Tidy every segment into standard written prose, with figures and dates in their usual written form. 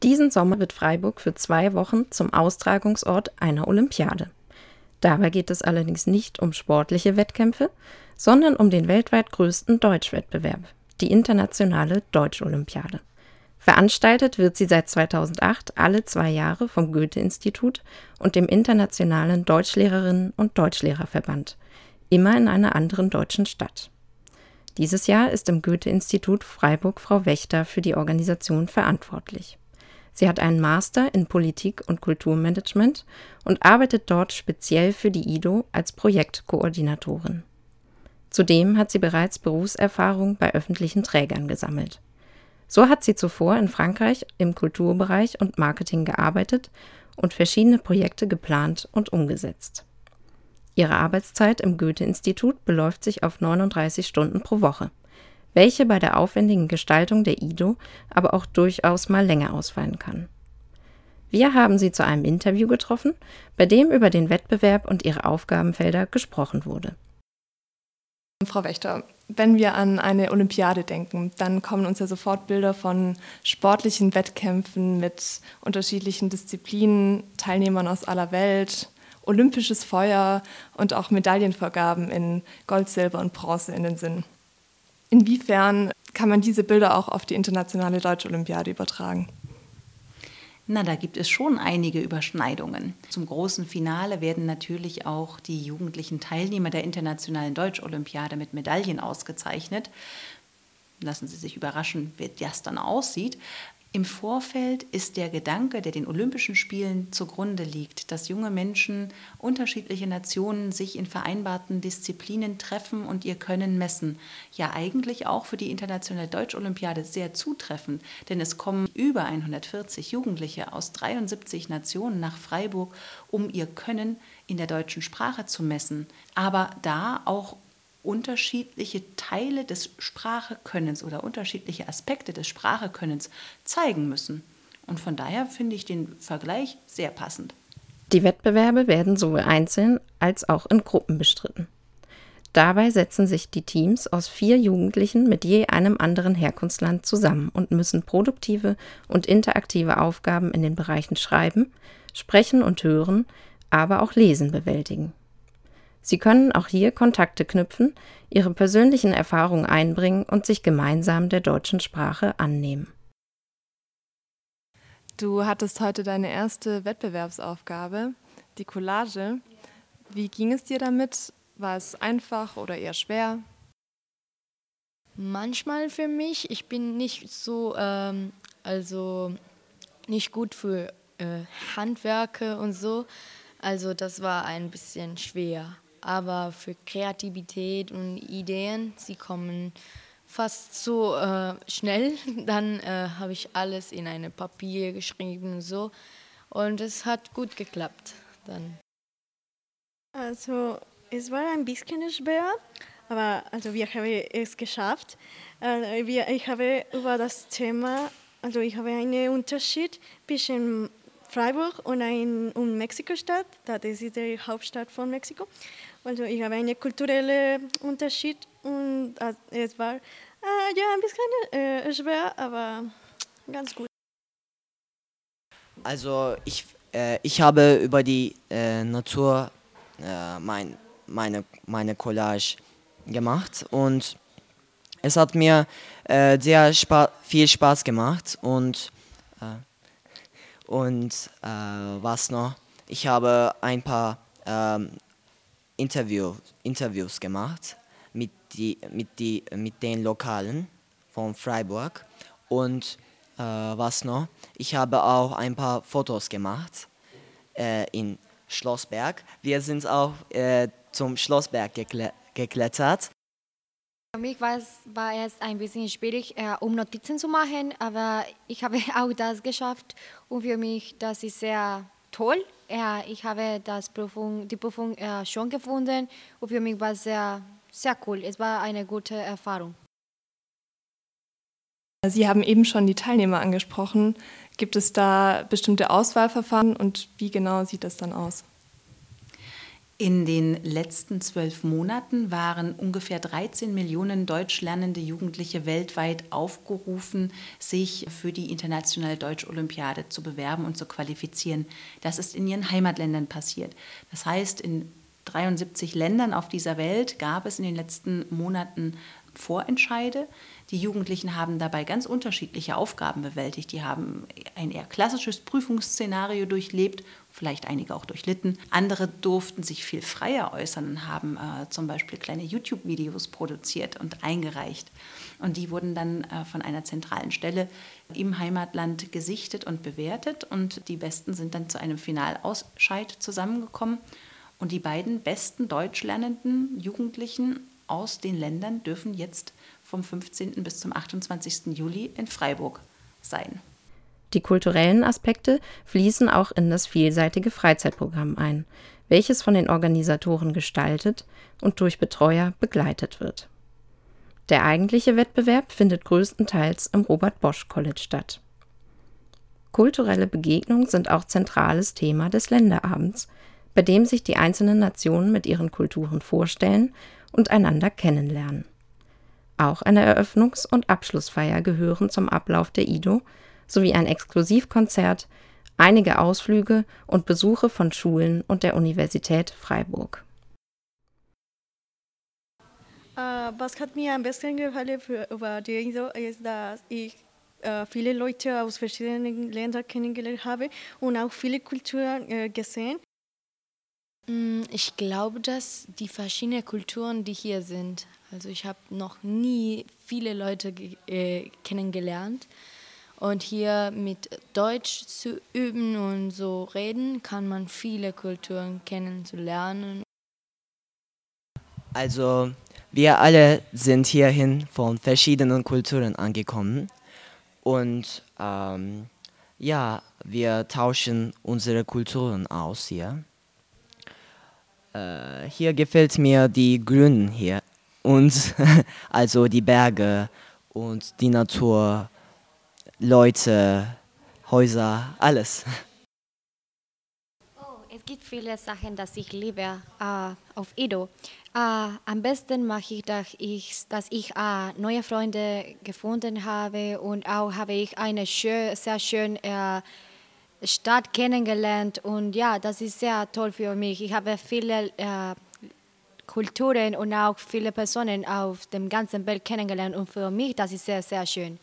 Diesen Sommer wird Freiburg für 2 Wochen zum Austragungsort einer Olympiade. Dabei geht es allerdings nicht um sportliche Wettkämpfe, sondern um den weltweit größten Deutschwettbewerb, die Internationale Deutsch-Olympiade. Veranstaltet wird sie seit 2008 alle 2 Jahre vom Goethe-Institut und dem Internationalen Deutschlehrerinnen- und Deutschlehrerverband, immer in einer anderen deutschen Stadt. Dieses Jahr ist im Goethe-Institut Freiburg Frau Wächter für die Organisation verantwortlich. Sie hat einen Master in Politik- und Kulturmanagement und arbeitet dort speziell für die IDO als Projektkoordinatorin. Zudem hat sie bereits Berufserfahrung bei öffentlichen Trägern gesammelt. So hat sie zuvor in Frankreich im Kulturbereich und Marketing gearbeitet und verschiedene Projekte geplant und umgesetzt. Ihre Arbeitszeit im Goethe-Institut beläuft sich auf 39 Stunden pro Woche, welche bei der aufwendigen Gestaltung der IDO aber auch durchaus mal länger ausfallen kann. Wir haben sie zu einem Interview getroffen, bei dem über den Wettbewerb und ihre Aufgabenfelder gesprochen wurde. Frau Wächter, wenn wir an eine Olympiade denken, dann kommen uns ja sofort Bilder von sportlichen Wettkämpfen mit unterschiedlichen Disziplinen, Teilnehmern aus aller Welt, olympisches Feuer und auch Medaillenvergaben in Gold, Silber und Bronze in den Sinn. Inwiefern kann man diese Bilder auch auf die Internationale Deutsch-Olympiade übertragen? Na, da gibt es schon einige Überschneidungen. Zum großen Finale werden natürlich auch die jugendlichen Teilnehmer der Internationalen Deutsch-Olympiade mit Medaillen ausgezeichnet. Lassen Sie sich überraschen, wie das dann aussieht. Im Vorfeld ist der Gedanke, der den Olympischen Spielen zugrunde liegt, dass junge Menschen unterschiedliche Nationen sich in vereinbarten Disziplinen treffen und ihr Können messen. Ja, eigentlich auch für die Internationale Deutsch-Olympiade sehr zutreffend, denn es kommen über 140 Jugendliche aus 73 Nationen nach Freiburg, um ihr Können in der deutschen Sprache zu messen. Aber da auch unterschiedliche Teile des Sprachekönnens oder unterschiedliche Aspekte des Sprachekönnens zeigen müssen. Und von daher finde ich den Vergleich sehr passend. Die Wettbewerbe werden sowohl einzeln als auch in Gruppen bestritten. Dabei setzen sich die Teams aus 4 Jugendlichen mit je einem anderen Herkunftsland zusammen und müssen produktive und interaktive Aufgaben in den Bereichen Schreiben, Sprechen und Hören, aber auch Lesen bewältigen. Sie können auch hier Kontakte knüpfen, ihre persönlichen Erfahrungen einbringen und sich gemeinsam der deutschen Sprache annehmen. Du hattest heute deine erste Wettbewerbsaufgabe, die Collage. Wie ging es dir damit? War es einfach oder eher schwer? Manchmal für mich, ich bin nicht so, also nicht gut für Handwerke und so. Also das war ein bisschen schwer. Aber für Kreativität und Ideen, sie kommen fast so schnell. Dann habe ich alles in ein Papier geschrieben und so. Und es hat gut geklappt dann. Also es war ein bisschen schwer, aber also wir haben es geschafft. Ich habe über das Thema, also ich habe einen Unterschied zwischen Freiburg und Mexiko-Stadt, das ist die Hauptstadt von Mexiko. Also ich habe einen kulturellen Unterschied und es war ja ein bisschen schwer, aber ganz gut. Also ich habe über die Natur meine Collage gemacht und es hat mir sehr viel Spaß gemacht und was noch? Ich habe ein paar Interviews gemacht mit den Lokalen von Freiburg und was noch? Ich habe auch ein paar Fotos gemacht in Schlossberg. Wir sind auch zum Schlossberg geklettert. Für mich war es ein bisschen schwierig, um Notizen zu machen, aber ich habe auch das geschafft und für mich das ist sehr toll. Ich habe die Prüfung schon gefunden und für mich war es sehr, sehr cool. Es war eine gute Erfahrung. Sie haben eben schon die Teilnehmer angesprochen. Gibt es da bestimmte Auswahlverfahren und wie genau sieht das dann aus? In den letzten 12 Monaten waren ungefähr 13 Millionen deutsch lernende Jugendliche weltweit aufgerufen, sich für die internationale Deutsch-Olympiade zu bewerben und zu qualifizieren. Das ist in ihren Heimatländern passiert. Das heißt, in 73 Ländern auf dieser Welt gab es in den letzten Monaten Vorentscheide. Die Jugendlichen haben dabei ganz unterschiedliche Aufgaben bewältigt. Die haben ein eher klassisches Prüfungsszenario durchlebt, vielleicht einige auch durchlitten. Andere durften sich viel freier äußern und haben zum Beispiel kleine YouTube-Videos produziert und eingereicht. Und die wurden dann von einer zentralen Stelle im Heimatland gesichtet und bewertet. Und die Besten sind dann zu einem Finalausscheid zusammengekommen. Und die beiden besten deutsch lernenden Jugendlichen aus den Ländern dürfen jetzt vom 15. bis zum 28. Juli in Freiburg sein. Die kulturellen Aspekte fließen auch in das vielseitige Freizeitprogramm ein, welches von den Organisatoren gestaltet und durch Betreuer begleitet wird. Der eigentliche Wettbewerb findet größtenteils im Robert-Bosch-College statt. Kulturelle Begegnungen sind auch zentrales Thema des Länderabends, bei dem sich die einzelnen Nationen mit ihren Kulturen vorstellen und einander kennenlernen. Auch eine Eröffnungs- und Abschlussfeier gehören zum Ablauf der IDO, sowie ein Exklusivkonzert, einige Ausflüge und Besuche von Schulen und der Universität Freiburg. Was hat mir am besten gefallen über die IDO ist, dass ich viele Leute aus verschiedenen Ländern kennengelernt habe und auch viele Kulturen gesehen. Ich glaube, dass die verschiedenen Kulturen, die hier sind, also ich habe noch nie viele Leute kennengelernt. Und hier mit Deutsch zu üben und so reden, kann man viele Kulturen kennenzulernen. Also wir alle sind hierhin von verschiedenen Kulturen angekommen und ja, wir tauschen unsere Kulturen aus hier. Hier gefällt mir die Grünen hier und also die Berge und die Natur, Leute, Häuser, alles. Oh, es gibt viele Sachen, die ich liebe auf IDO. Am besten mache ich, dass ich neue Freunde gefunden habe und auch habe ich eine sehr schöne Stadt kennengelernt und ja, das ist sehr toll für mich. Ich habe viele Kulturen und auch viele Personen auf dem ganzen Welt kennengelernt und für mich das ist sehr, sehr schön.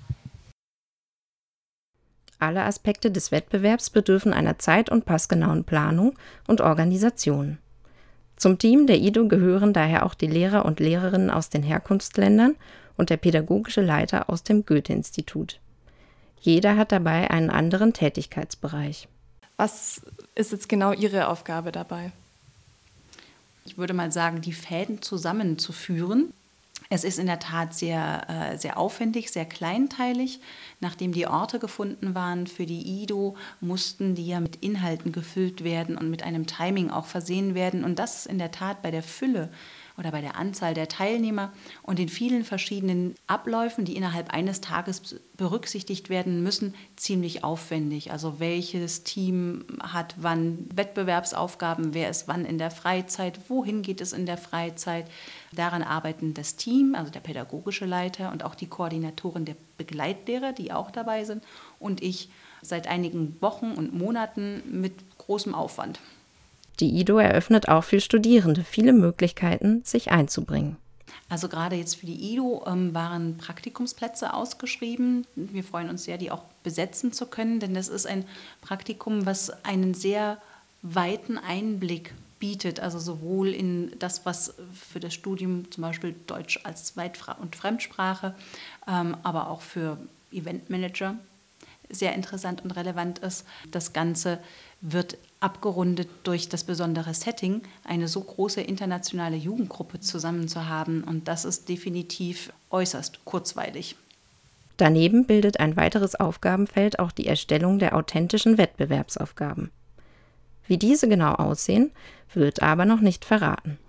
Alle Aspekte des Wettbewerbs bedürfen einer zeit- und passgenauen Planung und Organisation. Zum Team der IDO gehören daher auch die Lehrer und Lehrerinnen aus den Herkunftsländern und der pädagogische Leiter aus dem Goethe-Institut. Jeder hat dabei einen anderen Tätigkeitsbereich. Was ist jetzt genau Ihre Aufgabe dabei? Ich würde mal sagen, die Fäden zusammenzuführen. Es ist in der Tat sehr, sehr aufwendig, sehr kleinteilig. Nachdem die Orte gefunden waren für die IDO, mussten die ja mit Inhalten gefüllt werden und mit einem Timing auch versehen werden. Und das ist in der Tat bei der Fülle oder bei der Anzahl der Teilnehmer und den vielen verschiedenen Abläufen, die innerhalb eines Tages berücksichtigt werden müssen, ziemlich aufwendig. Also welches Team hat wann Wettbewerbsaufgaben, wer ist wann in der Freizeit, wohin geht es in der Freizeit. Daran arbeiten das Team, also der pädagogische Leiter und auch die Koordinatoren der Begleitlehrer, die auch dabei sind, und ich seit einigen Wochen und Monaten mit großem Aufwand. Die IDO eröffnet auch für Studierende viele Möglichkeiten, sich einzubringen. Also gerade jetzt für die IDO waren Praktikumsplätze ausgeschrieben. Wir freuen uns sehr, die auch besetzen zu können, denn das ist ein Praktikum, was einen sehr weiten Einblick bietet, also sowohl in das, was für das Studium zum Beispiel Deutsch als Zweit- und Fremdsprache, aber auch für Eventmanager sehr interessant und relevant ist. Das Ganze wird abgerundet durch das besondere Setting, eine so große internationale Jugendgruppe zusammen zu haben, und das ist definitiv äußerst kurzweilig. Daneben bildet ein weiteres Aufgabenfeld auch die Erstellung der authentischen Wettbewerbsaufgaben. Wie diese genau aussehen, wird aber noch nicht verraten.